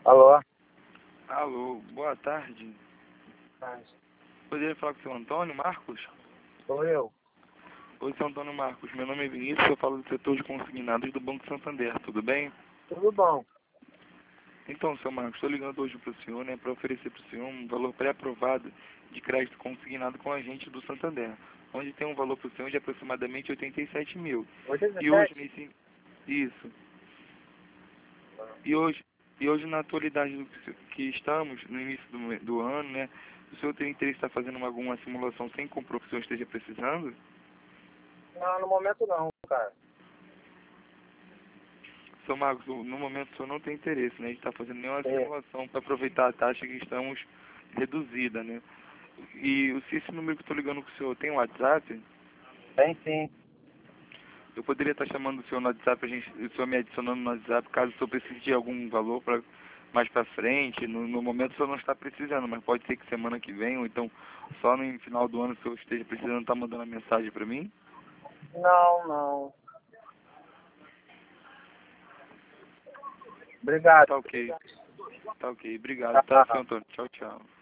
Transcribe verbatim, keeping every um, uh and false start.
Alô? Alô, boa tarde. Mas, Poderia falar com o seu Antônio Marcos? sou eu. Oi, seu Antônio Marcos. Meu nome é Vinícius, eu falo do setor de consignados do Banco Santander, tudo bem? Tudo bom? Então, seu Marcos, estou ligando hoje para o senhor, né, para oferecer para o senhor um valor pré-aprovado de crédito consignado com a gente do Santander, onde tem um valor para o senhor de aproximadamente oitenta e sete mil. E hoje, oitenta e sete? nesse... Isso. E hoje, e hoje na atualidade do que que estamos, no início do, me- do ano, né, o senhor tem interesse em estar fazendo uma- alguma simulação sem comprar o que o senhor esteja precisando? Não, no momento não, cara. Seu Marcos, no no momento o senhor não tem interesse, né? A gente está fazendo nenhuma É, simulação para aproveitar a taxa que estamos reduzida, né? E o- se esse número que eu estou ligando com o senhor tem um WhatsApp, tem sim. eu poderia estar chamando o senhor no WhatsApp, a gente, o senhor me adicionando no WhatsApp, caso o senhor precise de algum valor para mais para frente. No, no momento o senhor não está precisando, mas pode ser que semana que vem, ou então só no final do ano o senhor esteja precisando estar mandando a mensagem para mim. Não, não. Obrigado. Tá ok, tá ok. Obrigado, tá, Tá. seu Antônio? Tchau, tchau.